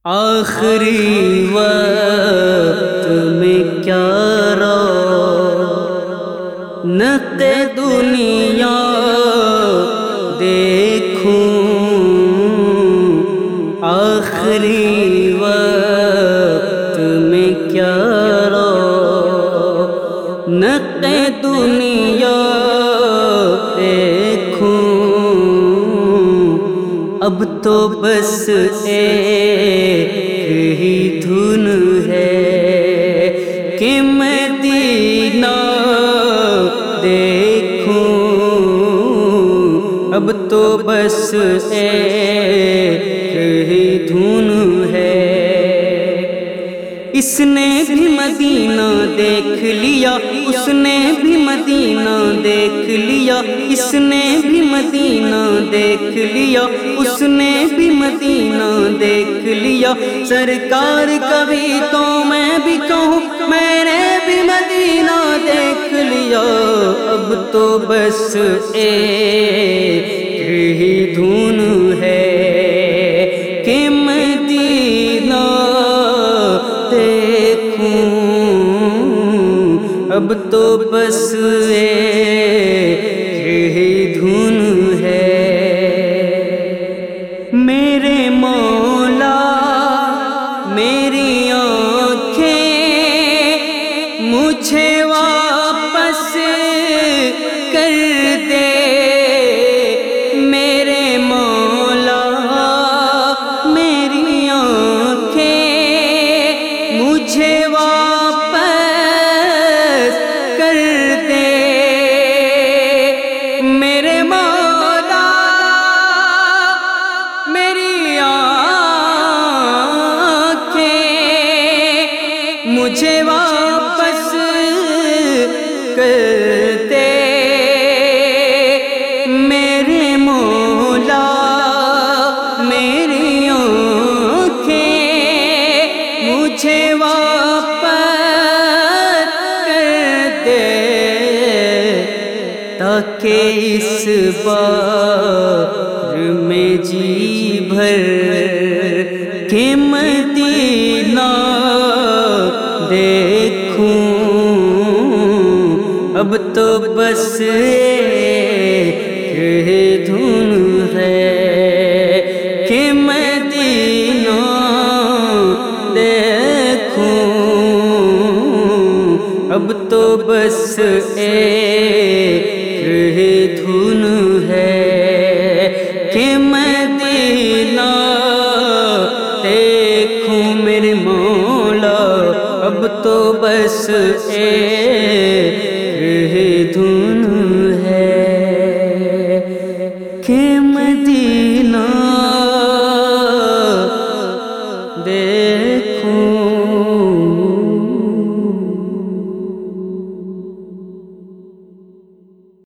آخری وقت میں کیا رونق دنیا دیکھوں، آخری وقت میں کیا رونق دنیا دیکھوں، اب تو بس ایک ہی دھن ہے کہ مدینہ دیکھوں، اب تو بس ایک ہی دھن ہے۔ اس نے بھی مدینہ دیکھ لیا، اس نے بھی مدینہ دیکھ لیا، اس نے بھی مدینہ دیکھ لیا، اس نے بھی مدینہ دیکھ لیا۔ سرکار کبھی تو میں بھی کہوں میں نے بھی مدینہ دیکھ لیا، اب تو بس ایک ہی دھن ہے کہ مدینہ دیکھوں، اب تو بس ایک ہی دھن ہے۔ میرے مولا میری آنکھیں مجھے واپس کر دے، میرے مولا میری آنکھیں مجھے واپس کر دے، میرے مولا میری آنکھیں مجھے واپس کر دے، میرے مولا میری آنکھیں مجھے واپس کر دے، تاکہ اس بار میں جی بھر کے مدینہ دیکھوں، اب تو بس ایک ہی دھن ہے کہ مدینہ دیکھوں، اب تو بس ایک ہی دھن ہے کہ مدینہ دیکھوں، میرے مولا اب تو بس ایک ہی دھن ہے کہ مدینہ دیکھوں۔